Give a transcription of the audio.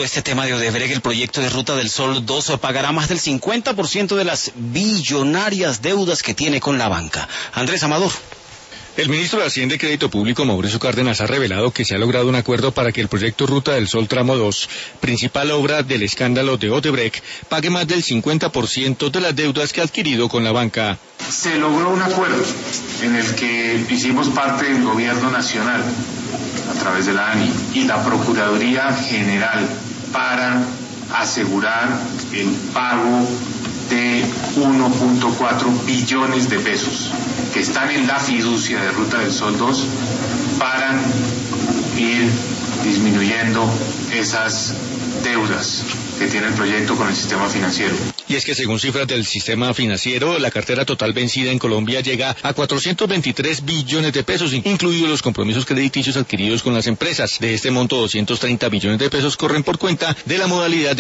Este tema de Odebrecht, el proyecto de Ruta del Sol 2 pagará más del 50% de las billonarias deudas que tiene con la banca. Andrés Amador. El ministro de Hacienda y Crédito Público, Mauricio Cárdenas, ha revelado que se ha logrado un acuerdo para que el proyecto Ruta del Sol Tramo 2, principal obra del escándalo de Odebrecht, pague más del 50% de las deudas que ha adquirido con la banca. Se logró un acuerdo en el que hicimos parte del gobierno nacional, a través de la ANI, y la Procuraduría General, para asegurar el pago de 1.4 billones de pesos que están en la fiducia de Ruta del Sol 2 para ir disminuyendo esas deudas que tiene el proyecto con el sistema financiero. Y es que según cifras del sistema financiero, la cartera total vencida en Colombia llega a 423 billones de pesos, incluidos los compromisos crediticios adquiridos con las empresas. De este monto, 230 billones de pesos corren por cuenta de la modalidad